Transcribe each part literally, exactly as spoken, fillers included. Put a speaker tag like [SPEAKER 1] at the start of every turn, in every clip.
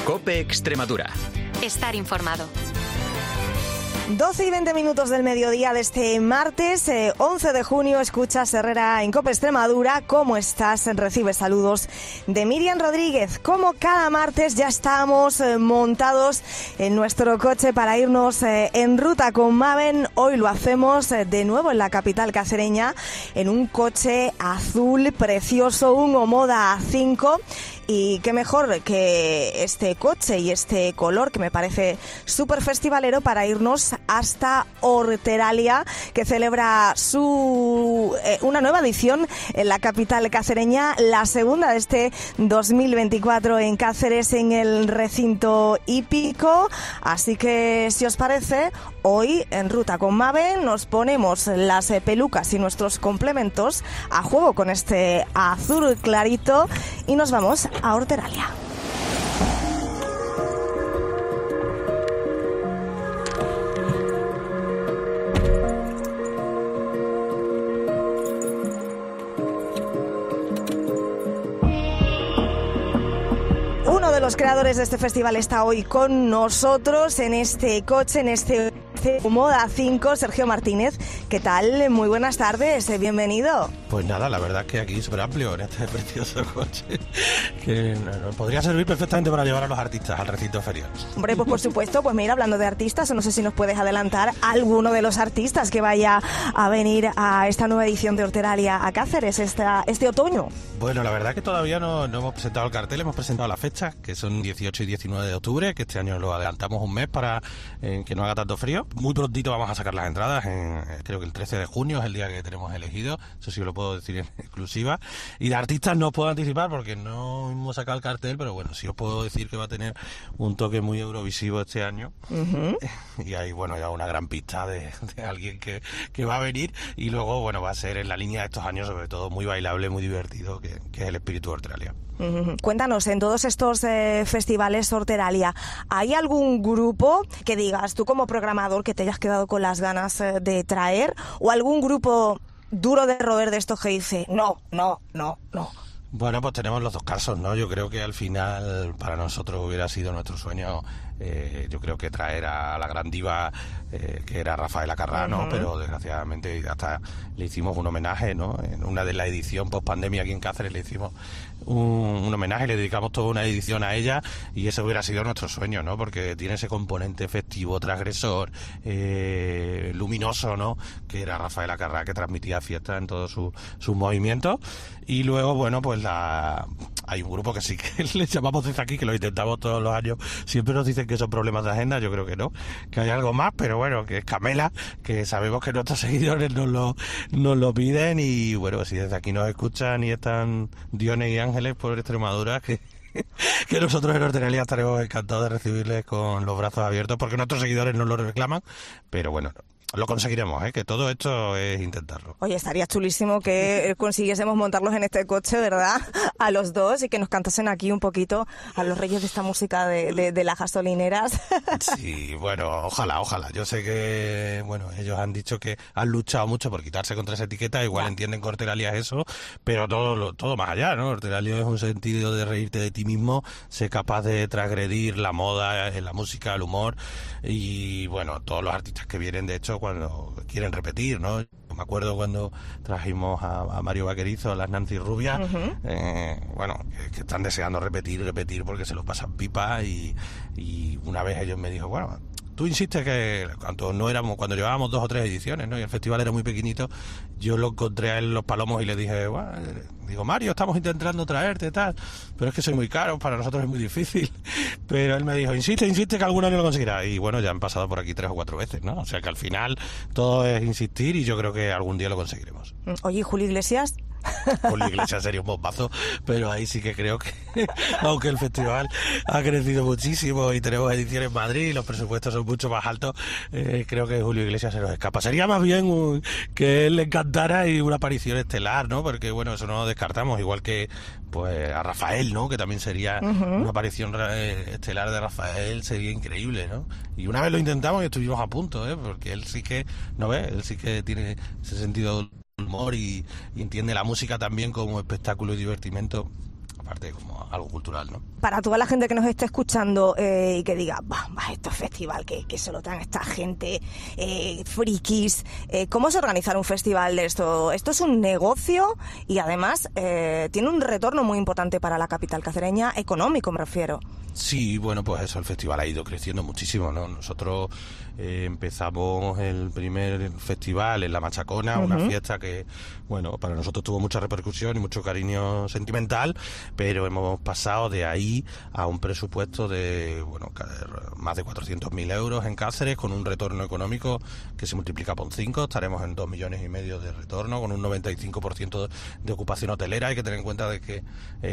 [SPEAKER 1] COPE Extremadura.
[SPEAKER 2] Estar informado.
[SPEAKER 3] doce y veinte minutos del mediodía de este martes, eh, once de junio, escuchas Herrera en COPE Extremadura. ¿Cómo estás? Recibes saludos de Miriam Rodríguez. Como cada martes ya estamos eh, montados en nuestro coche para irnos eh, en ruta con Maven. Hoy lo hacemos eh, de nuevo en la capital cacereña, en un coche azul precioso, un Omoda A cinco. Y qué mejor que este coche y este color que me parece súper festivalero para irnos hasta Horteralia, que celebra su eh, una nueva edición en la capital cacereña, la segunda de este dos mil veinticuatro en Cáceres, en el recinto hípico. Así que, si os parece, hoy en Ruta con Mave nos ponemos las eh, pelucas y nuestros complementos a juego con este azul clarito y nos vamos a Horteralia. Uno de los creadores de este festival está hoy con nosotros en este coche, en este Omoda A cinco, Sergio Martínez. ¿Qué tal? Muy buenas tardes, bienvenido.
[SPEAKER 4] Pues nada, la verdad es que aquí es súper amplio en este precioso coche, que nos podría servir perfectamente para llevar a los artistas al recinto ferial.
[SPEAKER 3] Hombre, pues por supuesto, pues mira, hablando de artistas, no sé si nos puedes adelantar alguno de los artistas que vaya a venir a esta nueva edición de Horteralia a Cáceres esta, este otoño.
[SPEAKER 4] Bueno, la verdad es que todavía no, no hemos presentado el cartel, hemos presentado las fechas, que son dieciocho y diecinueve de octubre, que este año lo adelantamos un mes para eh, que no haga tanto frío. Muy prontito vamos a sacar las entradas, en, creo que el trece de junio es el día que tenemos elegido, eso sí lo puedo decir en exclusiva. Y de artistas no os puedo anticipar porque no hemos sacado el cartel, pero bueno, sí os puedo decir que va a tener un toque muy eurovisivo este año. Uh-huh. Y hay, bueno, ya una gran pista de, de alguien que, que va a venir, y luego, bueno, va a ser en la línea de estos años, sobre todo muy bailable, muy divertido, que, que es el espíritu de Horteralia.
[SPEAKER 3] Uh-huh. Cuéntanos, en todos estos eh, festivales Horteralia, ¿hay algún grupo que digas, tú como programador, que te hayas quedado con las ganas eh, de traer, o algún grupo duro de roer de estos que dice, no, no, no, no?
[SPEAKER 4] Bueno, pues tenemos los dos casos, ¿no? Yo creo que al final para nosotros hubiera sido nuestro sueño, eh, yo creo que traer a la gran diva eh, que era Rafaela Carrà, ¿no? Uh-huh. Pero desgraciadamente hasta le hicimos un homenaje, ¿no? En una de la edición post pandemia aquí en Cáceres le hicimos un, un homenaje, le dedicamos toda una edición a ella, y ese hubiera sido nuestro sueño, ¿no? Porque tiene ese componente festivo, transgresor, eh, luminoso, ¿no? Que era Rafaela Carrà, que transmitía fiesta en todos sus su movimientos. Y luego, bueno, pues la hay un grupo que sí que le llamamos desde aquí, que lo intentamos todos los años, siempre nos dicen que son problemas de agenda, yo creo que no, que hay algo más, pero bueno, que es Camela, que sabemos que nuestros seguidores nos lo, nos lo piden, y bueno, si desde aquí nos escuchan y están Diones y Ángeles por Extremadura, que que nosotros en Horteralia estaremos encantados de recibirles con los brazos abiertos, porque nuestros seguidores nos lo reclaman, pero bueno, lo conseguiremos, ¿eh? Que todo esto es intentarlo.
[SPEAKER 3] Oye, estaría chulísimo que consiguiésemos montarlos en este coche, ¿verdad? A los dos, y que nos cantasen aquí un poquito a los reyes de esta música de, de, de las gasolineras.
[SPEAKER 4] Sí, bueno, ojalá, ojalá. Yo sé que, bueno, ellos han dicho que han luchado mucho por quitarse contra esa etiqueta, igual ya entienden que Horteralia es eso, pero todo, todo más allá, ¿no? Horteralia es un sentido de reírte de ti mismo, ser capaz de transgredir la moda, la música, el humor, y bueno, todos los artistas que vienen, de hecho, cuando quieren repetir, ¿no? Me acuerdo cuando trajimos a, a Mario Vaquerizo, a las Nancy Rubias, uh-huh. eh, bueno, que, que están deseando repetir, repetir porque se lo pasan pipa, y, y una vez ellos me dijo, bueno, tú insistes que cuando no éramos, cuando llevábamos dos o tres ediciones, ¿no? Y el festival era muy pequeñito, yo lo encontré a él en Los Palomos y le dije, bueno, digo, Mario, estamos intentando traerte, tal, pero es que soy muy caro, para nosotros es muy difícil. Pero él me dijo, insiste, insiste, que algún año lo conseguirá. Y bueno, ya han pasado por aquí tres o cuatro veces, ¿no? O sea que al final todo es insistir, y yo creo que algún día lo conseguiremos.
[SPEAKER 3] Oye, Julio Iglesias.
[SPEAKER 4] Julio Iglesias sería un bombazo, pero ahí sí que creo que, aunque el festival ha crecido muchísimo y tenemos ediciones en Madrid y los presupuestos son mucho más altos, eh, creo que Julio Iglesias se nos escapa. Sería más bien un, que él le encantara y una aparición estelar, ¿no? Porque bueno, eso no lo descartamos, igual que pues a Rafael, ¿no? Que también sería uh-huh. una aparición eh, estelar de Rafael, sería increíble, ¿no? Y una vez lo intentamos y estuvimos a punto, ¿eh? Porque él sí que, ¿no ves? Él sí que tiene ese sentido humor y, y entiende la música también como espectáculo y divertimento aparte como algo cultural, ¿no?
[SPEAKER 3] Para toda la gente que nos esté escuchando eh, y que diga, bah, bah, esto es festival, que, que se lo traen esta gente, eh, frikis, eh, ¿cómo se organiza un festival de esto? Esto es un negocio y además eh, tiene un retorno muy importante para la capital cacereña, económico me refiero.
[SPEAKER 4] Sí, bueno, pues eso, el festival ha ido creciendo muchísimo, ¿no? Nosotros eh, empezamos el primer festival en La Machacona, uh-huh. una fiesta que, bueno, para nosotros tuvo mucha repercusión y mucho cariño sentimental, pero hemos pasado de ahí a un presupuesto de, bueno, más de cuatrocientos mil euros en Cáceres, con un retorno económico que se multiplica por cinco, estaremos en dos millones y medio de retorno, con un noventa y cinco por ciento de ocupación hotelera. Hay que tener en cuenta de que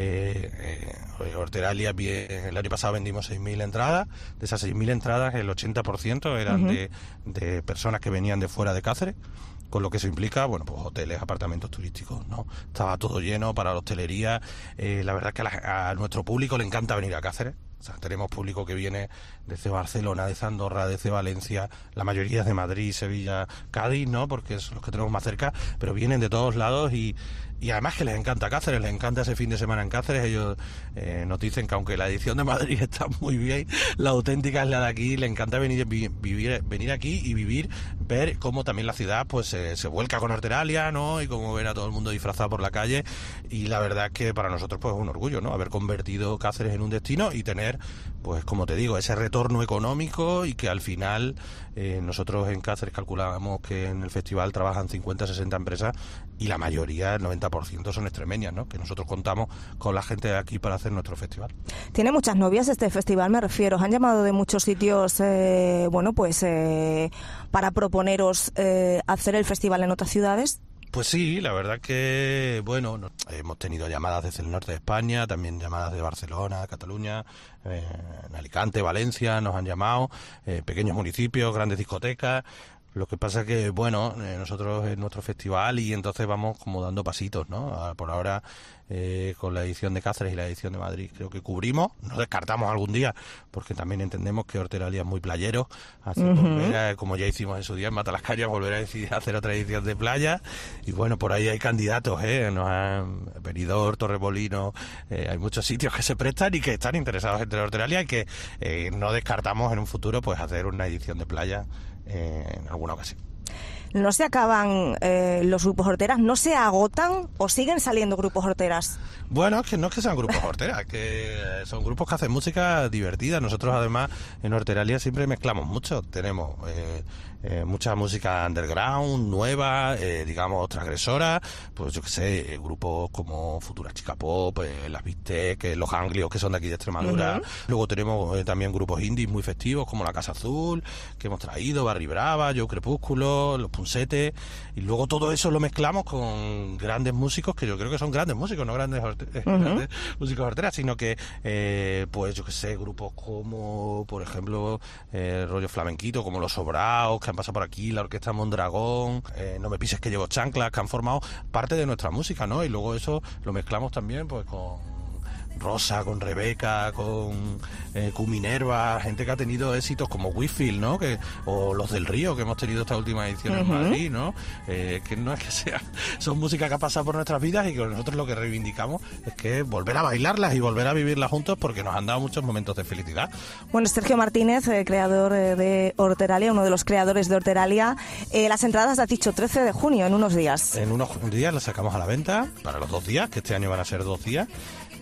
[SPEAKER 4] eh, eh, Horteralia, el año pasado vendimos seis mil entradas, de esas seis mil entradas el ochenta por ciento eran uh-huh. de, de personas que venían de fuera de Cáceres, con lo que eso implica, bueno, pues hoteles, apartamentos turísticos, ¿no? Estaba todo lleno para la hostelería. Eh, la verdad es que a, la, a nuestro público le encanta venir a Cáceres. O sea, tenemos público que viene desde Barcelona, desde Andorra, desde Valencia, la mayoría es de Madrid, Sevilla, Cádiz, ¿no? Porque son los que tenemos más cerca, pero vienen de todos lados y, y además que les encanta Cáceres, les encanta ese fin de semana en Cáceres. Ellos eh, nos dicen que aunque la edición de Madrid está muy bien, la auténtica es la de aquí, les encanta venir vivir venir aquí y vivir, ver cómo también la ciudad pues se, se vuelca con Horteralia, ¿no? Y cómo ver a todo el mundo disfrazado por la calle, y la verdad es que para nosotros pues es un orgullo, ¿no? Haber convertido Cáceres en un destino y tener, pues como te digo, ese retorno económico, y que al final eh, nosotros en Cáceres calculamos que en el festival trabajan cincuenta, sesenta empresas y la mayoría, el noventa por ciento son extremeñas, ¿no? Que nosotros contamos con la gente de aquí para hacer nuestro festival.
[SPEAKER 3] Tiene muchas novias este festival, me refiero. ¿Os han llamado de muchos sitios, eh, bueno, pues eh, para proponeros eh, hacer el festival en otras ciudades?
[SPEAKER 4] Pues sí, la verdad que, bueno, no, hemos tenido llamadas desde el norte de España, también llamadas de Barcelona, Cataluña, eh, en Alicante, Valencia, nos han llamado, eh, pequeños municipios, grandes discotecas. Lo que pasa que, bueno, eh, nosotros es nuestro festival y entonces vamos como dando pasitos, ¿no? Por ahora, eh, con la edición de Cáceres y la edición de Madrid creo que cubrimos, no descartamos algún día, porque también entendemos que Horteralia es muy playero, así uh-huh. volver a, como ya hicimos en su día en Matalascañas, volver a decidir hacer otra edición de playa, y bueno, por ahí hay candidatos, ¿eh? Nos han Benidorm, Torremolinos, eh, hay muchos sitios que se prestan y que están interesados en Horteralia y que eh, no descartamos en un futuro pues hacer una edición de playa Eh, en alguna ocasión.
[SPEAKER 3] ¿No se acaban eh, los grupos horteras? ¿No se agotan o siguen saliendo grupos horteras?
[SPEAKER 4] Bueno, es que no es que sean grupos horteras, que son grupos que hacen música divertida. Nosotros además en Horteralia siempre mezclamos mucho. Tenemos eh, eh, mucha música underground, nueva, eh, digamos transgresora, pues yo qué sé, grupos como Futura Chica Pop, eh, Las Bistec, eh, Los Anglios, que son de aquí de Extremadura. Uh-huh. Luego tenemos eh, también grupos indies muy festivos como La Casa Azul, que hemos traído, Barry Brava, Yo Crepúsculo, Los Punsetes, y luego todo eso lo mezclamos con grandes músicos, que yo creo que son grandes músicos, no grandes, uh-huh. grandes músicos horteras, sino que eh, pues yo qué sé, grupos como por ejemplo eh, rollo flamenquito, como Los Sobraos, que han pasado por aquí, la Orquesta Mondragón, eh, No me pises que llevo chanclas, que han formado parte de nuestra música, ¿no? Y luego eso lo mezclamos también pues con Rosa, con Rebeca, con eh, con Minerva, gente que ha tenido éxitos como Whitfield, ¿no? Que, o Los del Río, que hemos tenido esta última edición uh-huh. en Madrid, ¿no? Eh, que no es que sea, son música que ha pasado por nuestras vidas y que nosotros lo que reivindicamos es que volver a bailarlas y volver a vivirlas juntos, porque nos han dado muchos momentos de felicidad.
[SPEAKER 3] Bueno, Sergio Martínez, eh, creador eh, de Horteralia, uno de los creadores de Horteralia, eh, las entradas has dicho trece de junio, en unos días.
[SPEAKER 4] En unos días las sacamos a la venta para los dos días, que este año van a ser dos días.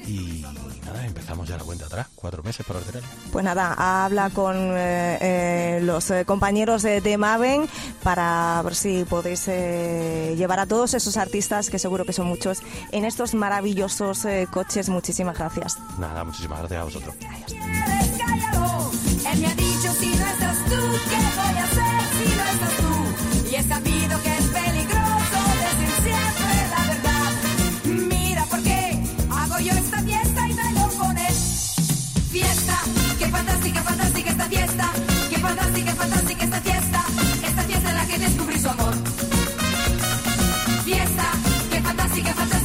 [SPEAKER 4] Y nada, empezamos ya la cuenta atrás, cuatro meses para Horteralia.
[SPEAKER 3] Pues nada, habla con eh, eh, los eh, compañeros de, de Maven para ver si podéis eh, llevar a todos esos artistas, que seguro que son muchos, en estos maravillosos eh, coches. Muchísimas gracias.
[SPEAKER 4] Nada, muchísimas gracias a vosotros.
[SPEAKER 3] Adiós.
[SPEAKER 1] Él me ha dicho, si no estás tú, ¿qué voy a hacer si no estás tú? Y he sabido que es peligroso decir siempre la verdad. Mira por qué hago yo esta fiesta y bailo con él. Fiesta, qué fantástica, fantástica esta fiesta. Qué fantástica, fantástica esta fiesta. Esta fiesta en la que descubrí su amor. Fiesta, qué fantástica, fantástica.